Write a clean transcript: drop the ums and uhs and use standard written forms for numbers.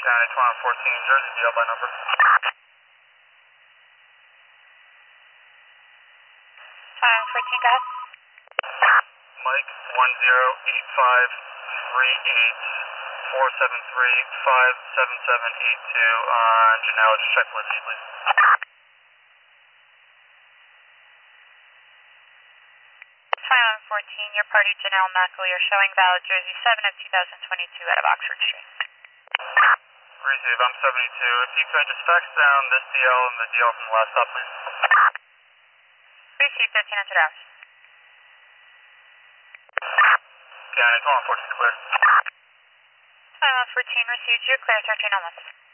County 2114, Jersey DL by number. Hi, 14, go ahead. Mike 108538-473-57782 on Janelle. Just check validity, please. Hi, 14, your party Janelle Mackley are showing valid Jersey 7 of 2022 out of Oxford Street. Receive, I'm 72. If you could just fax down this DL and the DL from the last stop, please. Receive 1300 hours. County 2114, clear. Hi, 14, received you, clear 13 almost.